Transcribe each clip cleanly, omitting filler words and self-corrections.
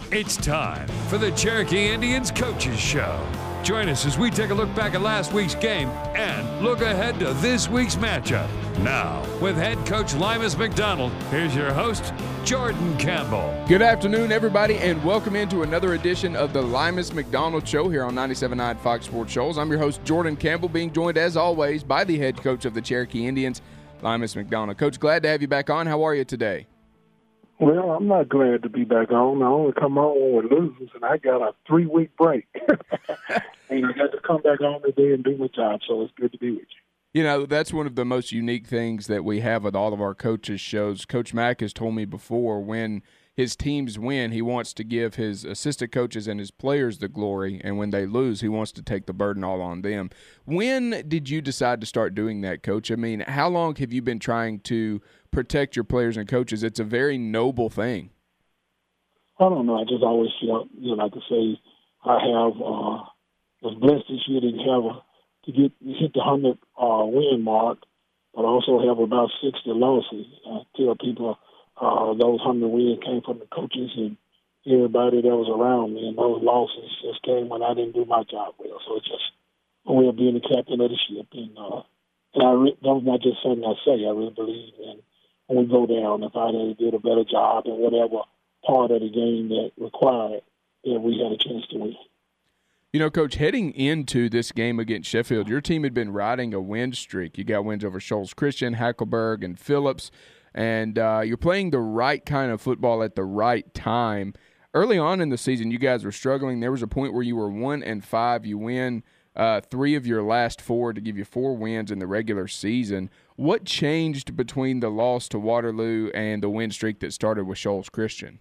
It's time for the Cherokee Indians Coaches Show. Join us as we take a look back at last week's game and look ahead to this week's matchup. Now, with head coach Limas McDonald, here's your host, Jordan Campbell. Good afternoon, everybody, and welcome into another edition of the Limas McDonald Show here on 97.9 Fox Sports Shoals. I'm your host, Jordan Campbell, being joined, as always, by the head coach of the Cherokee Indians, Limas McDonald. Coach, glad to have you back on. How are you today? Well, I'm not glad to be back on. I only come on when we lose, and I got a 3-week break. And I got to come back on today and do my job, so it's good to be with you. You know, that's one of the most unique things that we have with all of our coaches' shows. Coach Mack has told me before, when his teams win, he wants to give his assistant coaches and his players the glory, and when they lose, he wants to take the burden all on them. When did you decide to start doing that, Coach? I mean, how long have you been trying to protect your players and coaches? It's a very noble thing. I don't know. I just always felt, like I say, I have was blessed this year to hit the 100 win mark, but also have about 60 losses. I tell people those 100 wins came from the coaches and everybody that was around me, and those losses just came when I didn't do my job well. So it's just a way of being the captain of the ship. And that's not just something I say. I really believe in when we go down, if I did a better job in whatever part of the game that required, then we had a chance to win. You know, Coach, heading into this game against Sheffield, your team had been riding a win streak. You got wins over Shoals Christian, Hackleburg, and Phillips, and you're playing the right kind of football at the right time. Early on in the season, you guys were struggling. There was a point where you were 1-5. You win 3 of your last 4 to give you 4 wins in the regular season. What changed between the loss to Waterloo and the win streak that started with Shoals Christian?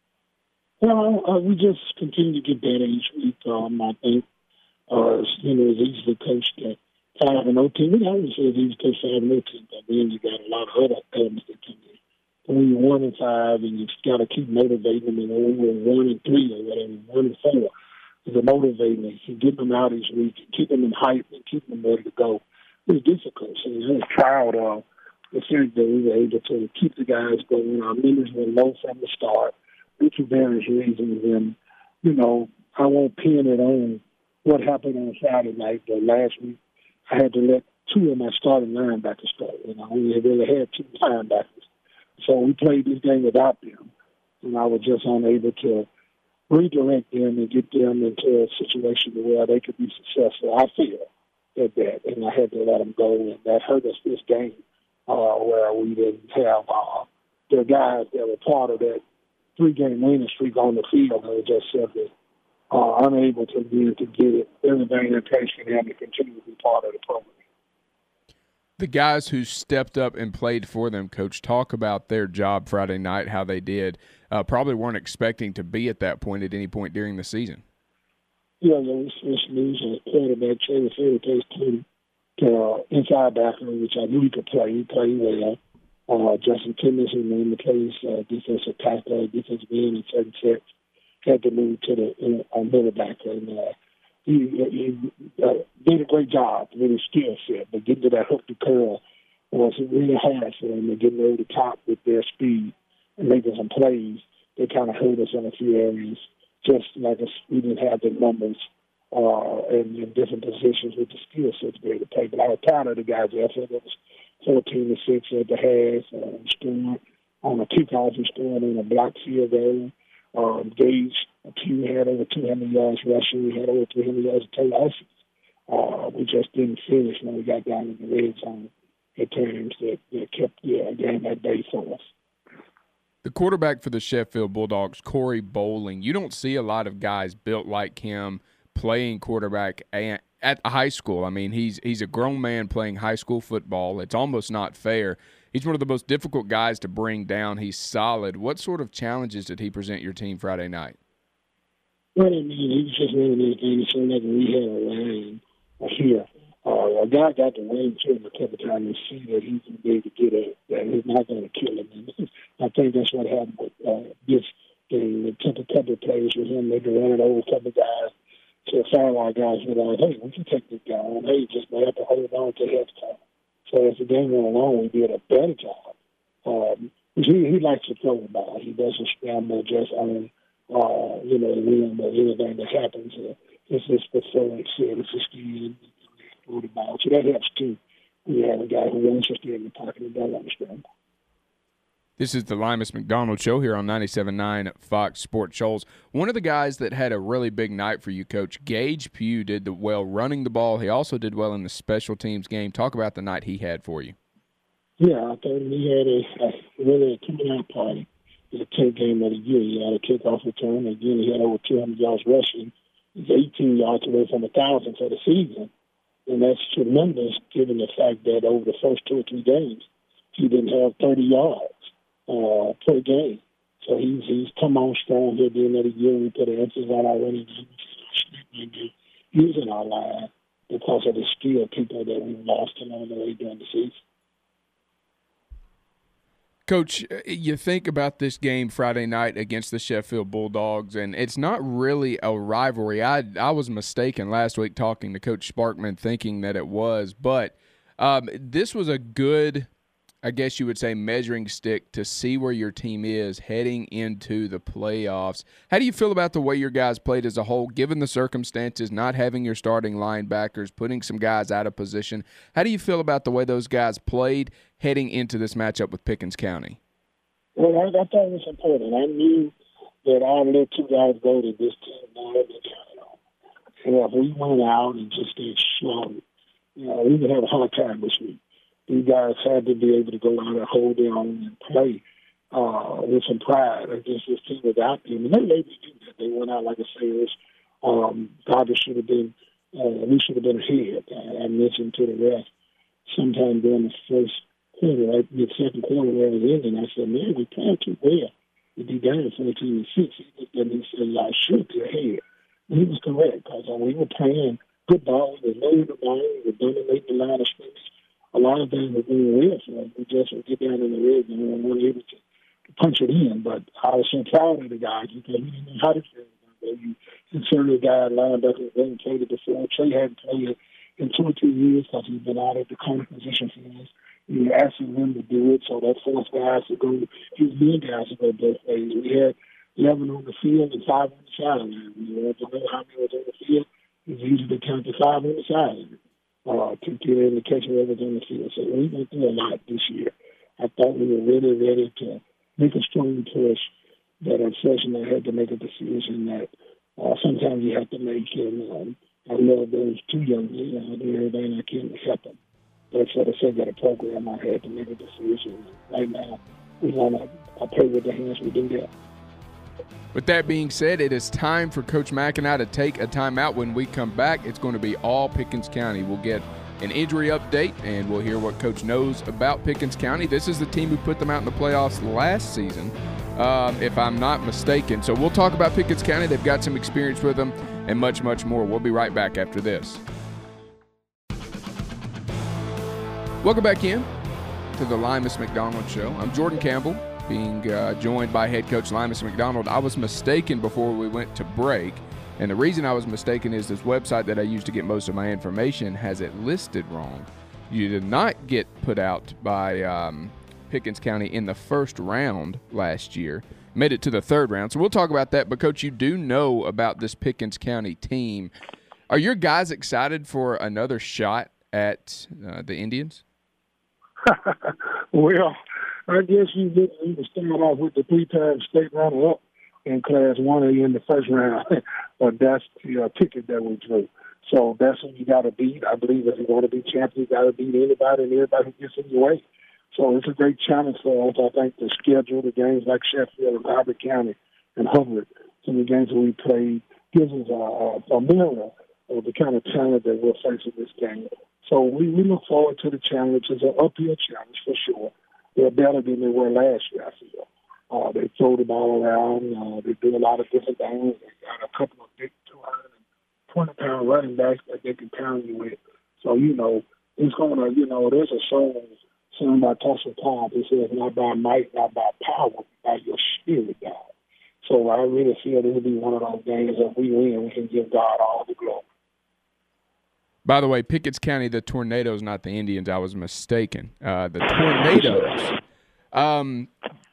Well, we just continue to get better each week. I think, it's easy to coach the 5-0 team. I always say it's easy to coach 5-0 team, but then you got a lot of other elements that come in. When you're 1-5, and you got to keep motivating them, and when we're 1-3 or whatever, 1-4, is motivating them, and getting them out each week, and keeping them hyped, and keeping them ready to go. It's difficult. So I was proud of the fact that we were able to keep the guys going. Our numbers were low from the start, due to various reasons. And, I won't pin it on what happened on Friday night, but last week I had to let 2 of my starting linebackers start. We really had 2 linebackers. So we played this game without them, and I was just unable to redirect them and get them into a situation where they could be successful. I feel that, and I had to let them go, and that hurt us this game where we didn't have the guys that were part of that 3-game winning streak on the field. They were just simply unable to get everything in place for them to continue to be part of the program. The guys who stepped up and played for them, Coach, talk about their job Friday night, how they did. Probably weren't expecting to be at that point at any point during the season. Yeah, we switched news on quarterback. Trevor Field plays to inside backer, which I knew he could play. He played well. Justin Timmons, who mainly plays defensive tackle, defensive end in certain sets, had to move to the middle backer. And he did a great job with his skill set, but getting to that hook to curl was really hard for them. And getting over the top with their speed and making some plays, they kind of hurt us in a few areas. Just like we didn't have the numbers in different positions with the skill set to be able to play. But I was proud of the guys' effort. It was 14-6 at the half. Scored on a kickoff. We scored on a block field goal. Gage had over 200 yards rushing. We had over 300 yards of total offense. We just didn't finish when we got down in the red zone at times that kept the game at bay for us. The quarterback for the Sheffield Bulldogs, Corey Bowling, you don't see a lot of guys built like him playing quarterback at high school. I mean, he's a grown man playing high school football. It's almost not fair. He's one of the most difficult guys to bring down. He's solid. What sort of challenges did he present your team Friday night? Well, I mean, he was just one of those things. So like we had a line here. A guy got the wing to him a couple of times and see that he's going to be able to get it, that he's not going to kill him. And I think that's what happened with this game. It took a couple of plays with him. They could run it over a couple of guys. So some of our guys were like, hey, we can take this guy on. Hey, just may have to hold on to halftime. So as the game went along, we did a better job. He likes to throw the ball. He doesn't scramble just on win, but anything that happens, it's just preferred service to ski and throw the ball. So that helps too. We have a guy who wants to stay in the pocket and don't understand. This is the Limas McDonald Show here on 97.9 Fox Sports Shoals. One of the guys that had a really big night for you, Coach, Gage Pugh, did well running the ball. He also did well in the special teams game. Talk about the night he had for you. Yeah, I thought he had a coming out party. It was a 10th game of the year. He had a kickoff return. Again, he had over 200 yards rushing. He's 18 yards away from 1,000 for the season. And that's tremendous given the fact that over the first 2 or 3 games, he didn't have 30 yards per game. So he's come on strong here at the end of the year. We put an emphasis on our running game, using our line because of the skill people that we've lost along the way during the season. Coach, you think about this game Friday night against the Sheffield Bulldogs, and it's not really a rivalry. I was mistaken last week talking to Coach Sparkman thinking that it was, but this was a good, I guess you would say, measuring stick to see where your team is heading into the playoffs. How do you feel about the way your guys played as a whole, given the circumstances, not having your starting linebackers, putting some guys out of position? How do you feel about the way those guys played heading into this matchup with Pickens County? Well, I thought it was important. I knew that our little 2 guys go to this team more than counted on. And if we went out and just did slow, we would have a hard time this week. These guys had to be able to go out and hold their own and play with some pride against this team without them. And they maybe do that. They went out, like I say, it was probably should have been, we should have been ahead. I mentioned to the rest sometime during the first quarter, right, the second quarter where it was ending, I said, man, we playing too well. We'd be down 14-6. He looked at me and said, I should be ahead. And he was correct because we were playing good ball. We were loading the ball. We were dominating the line of scrimmage. A lot of things were going well for us. We just would get down in the red and we weren't able to punch it in. But I was so proud of the guys because we didn't know how to play. You inserted a guy linebacker who hadn't played it before. Trey hadn't played it in 2 or 3 years because he's been out of the corner position for us. We were asking them to do it, so that forced guys to go, his men guys to go both ways. We had 11 on the field and 5 on the sideline. We wanted to know how many was on the field. It's easy to count the 5 on the sideline to get an indication of what was on the field. So we went through a lot this year. I thought we were really ready to make a strong push, but unfortunately I had to make a decision that sometimes you have to make. And I love those 2 young men out there, and I can't help them. But for the sake of the program, I had to make a decision. Right now, we want to play with the hands we do that. With that being said, it is time for Coach Mack and I to take a timeout. When we come back, it's going to be all Pickens County. We'll get an injury update, and we'll hear what Coach knows about Pickens County. This is the team who put them out in the playoffs last season, if I'm not mistaken. So we'll talk about Pickens County. They've got some experience with them and much, much more. We'll be right back after this. Welcome back in to the Limas McDonald Show. I'm Jordan Campbell, being joined by head coach Limas McDonald. I was mistaken before we went to break, and the reason I was mistaken is this website that I use to get most of my information has it listed wrong. You did not get put out by Pickens County in the first round last year. Made it to the third round, so we'll talk about that. But, Coach, you do know about this Pickens County team. Are your guys excited for another shot at the Indians? Well, I guess you can start off with the 3-time state runner-up in Class 1A in the first round, but that's the ticket that we drew. So that's what you got to beat. I believe if you want to be champion, you got to beat anybody and everybody who gets in your way. So it's a great challenge for us. I think the schedule, the games like Sheffield and Howard County and Hubbard, some of the games that we played, gives us a mirror of the kind of talent that we're facing this game. So we look forward to the challenge. It's an uphill challenge for sure. They're better than they were last year, I feel. They throw the ball around. They do a lot of different things. They got a couple of big 220-pound running backs that they can pound you with. So, it's going to, there's a song by Tulsa Tom. It says, not by might, not by power, but by your spirit, God. So I really feel this will be one of those games that we win. We can give God all the glory. By the way, Pickens County, the Tornadoes, not the Indians. I was mistaken. The Tornadoes.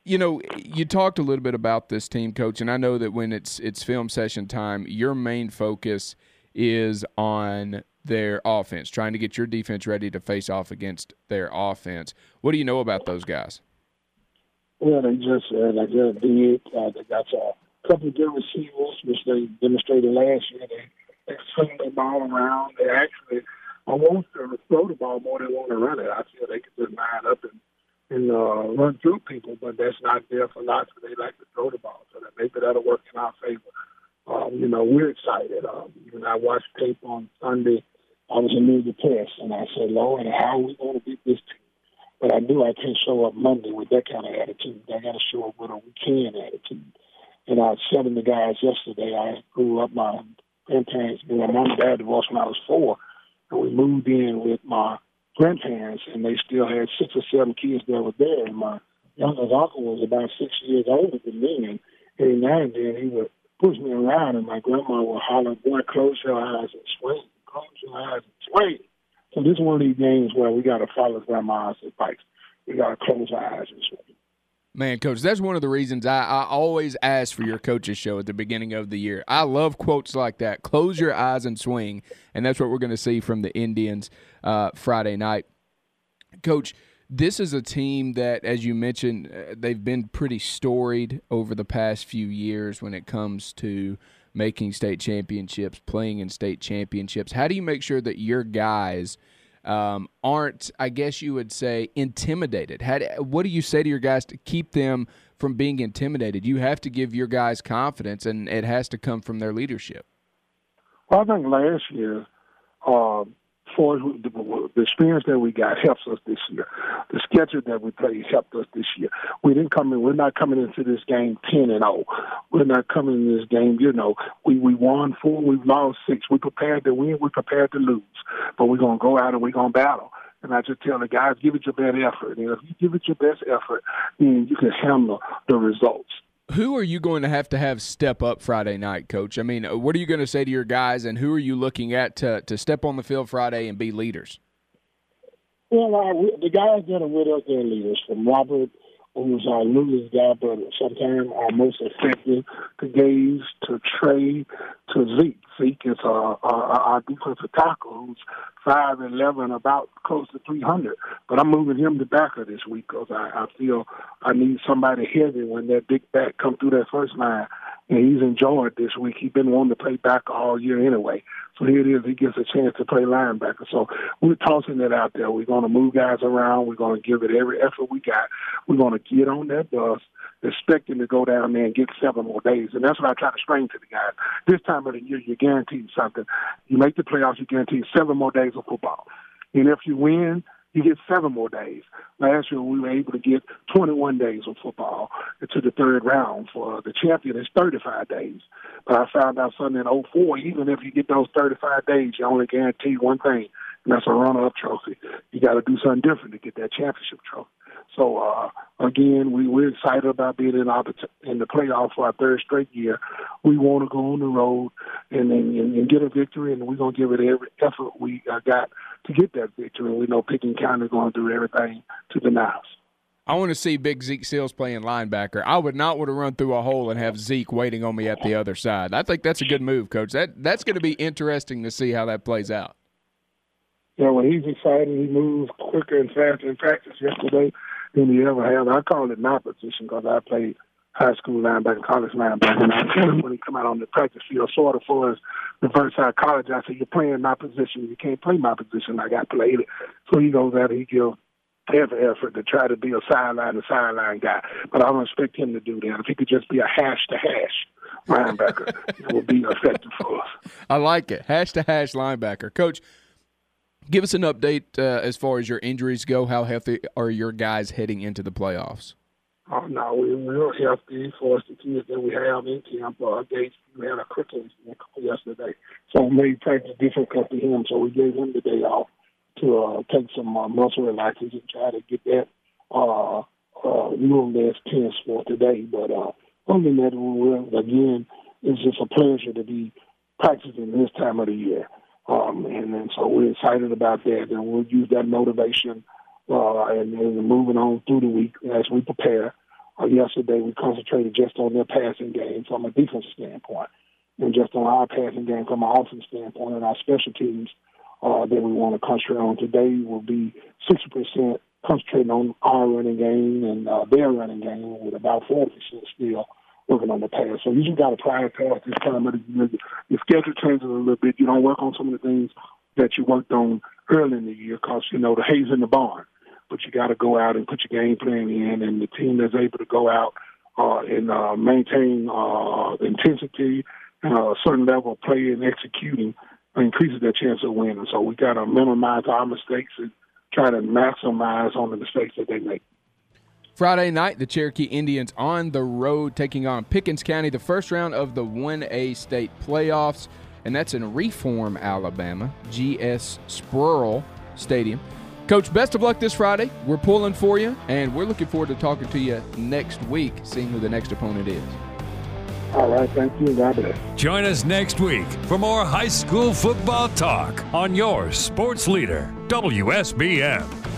You know, you talked a little bit about this team, Coach, and I know that when it's film session time, your main focus is on their offense, trying to get your defense ready to face off against their offense. What do you know about those guys? Well, they just did. They got a couple of good receivers, which they demonstrated last year. They swing the ball around. They actually almost throw the ball more than want to run it. I feel they can just line up and run through people, but that's not their philosophy. They like to throw the ball, so that maybe that'll work in our favor. We're excited. When I watched tape on Sunday, I was a little depressed, and I said, Lord, how are we going to beat this team? But I knew I can't show up Monday with that kind of attitude. I got to show up with a we can attitude. And I was telling the guys yesterday, I grew up, my grandparents, my mom and dad divorced when I was 4, and we moved in with my grandparents, and they still had 6 or 7 kids that were there. And my youngest uncle was about 6 years older than me, and every now and then he would push me around, and my grandma would holler, boy, close your eyes and swing. Close your eyes and swing. So this is one of these games where we got to follow grandma's advice. We got to close our eyes and swing. Man, Coach, that's one of the reasons I always ask for your coaches show at the beginning of the year. I love quotes like that. Close your eyes and swing, and that's what we're going to see from the Indians Friday night. Coach, this is a team that, as you mentioned, they've been pretty storied over the past few years when it comes to making state championships, playing in state championships. How do you make sure that your guys aren't, I guess you would say, intimidated? What do you say to your guys to keep them from being intimidated? You have to give your guys confidence, and it has to come from their leadership. Well, I think last year, for the experience that we got helps us this year. The schedule that we played helped us this year. We're not coming into this game 10-0. We're not coming into this game, we won 4, we've lost 6. We prepared to win, we prepared to lose. But we're going to go out and we're going to battle. And I just tell the guys, give it your best effort. And if you give it your best effort, then you can handle the results. Who are you going to have step up Friday night, Coach? I mean, what are you going to say to your guys, and who are you looking at to step on the field Friday and be leaders? Well, the guys that are with us, they're leaders. From Robert, who's our newest guy, but sometimes our most effective, to Gaze, to Trey, to Zeke. Zeke is our defensive tackle, who's 5'11", about close to 300. But I'm moving him to backer this week because I feel I need somebody heavy when that big back come through that first line. And he's enjoyed this week. He's been wanting to play backer all year anyway. So here it is. He gets a chance to play linebacker. So we're tossing it out there. We're going to move guys around. We're going to give it every effort we got. We're going to get on that bus, expecting to go down there and get 7 more days. And that's what I try to strain to the guys. This time of the year, you're guaranteed something. You make the playoffs, you're guaranteed 7 more days of football. And if you win, you get 7 more days. Last year, we were able to get 21 days of football into the third round. For the champion, it's 35 days. But I found out something in 2004, even if you get those 35 days, you're only guaranteed one thing, and that's a runner-up trophy. You got to do something different to get that championship trophy. So, again, we're excited about being in the playoff for our 3rd straight year. We want to go on the road and get a victory, and we're going to give it every effort we got to get that victory. And we know Pickens County is going to do everything to deny us. I want to see big Zeke Seals playing linebacker. I would not want to run through a hole and have Zeke waiting on me at the other side. I think that's a good move, Coach. That's going to be interesting to see how that plays out. Yeah, when he's excited, he moves quicker and faster in practice yesterday than he ever have. I call it my position because I played high school linebacker, college linebacker, and I tell him when he come out on the practice field, sort of for his reverse psychology, I say, you're playing my position. You can't play my position. I got played it. So he goes out and he gives every effort to try to be a sideline guy. But I don't expect him to do that. If he could just be a hash-to-hash linebacker, it would be effective for us. I like it. Hash-to-hash linebacker. Coach, give us an update as far as your injuries go. How healthy are your guys heading into the playoffs? Oh, no, we're real healthy for us, the kids that we have in camp. Gates, we had a cricket yesterday, so we made practice difficult for him, so we gave him the day off to take some muscle relaxers and try to get that little less tense for today. But other than that, again, it's just a pleasure to be practicing this time of the year. And so we're excited about that, and we'll use that motivation and moving on through the week as we prepare. Yesterday we concentrated just on their passing game from a defensive standpoint and just on our passing game from an offensive standpoint and our special teams that we want to concentrate on. Today will be 60% concentrating on our running game and their running game, with about 40% still working on the pass. So you just got to prioritize this time of the year. Your schedule changes a little bit. You don't work on some of the things that you worked on early in the year because, the hay's in the barn. But you got to go out and put your game plan in, and the team that's able to go out and maintain intensity and a certain level of play and executing increases their chance of winning. So we got to minimize our mistakes and try to maximize on the mistakes that they make. Friday night, the Cherokee Indians on the road taking on Pickens County, the first round of the 1A state playoffs, and that's in Reform, Alabama, GS Sproul Stadium. Coach, best of luck this Friday. We're pulling for you, and we're looking forward to talking to you next week, seeing who the next opponent is. All right, thank you. God bless. Join us next week for more high school football talk on your sports leader, WSBM.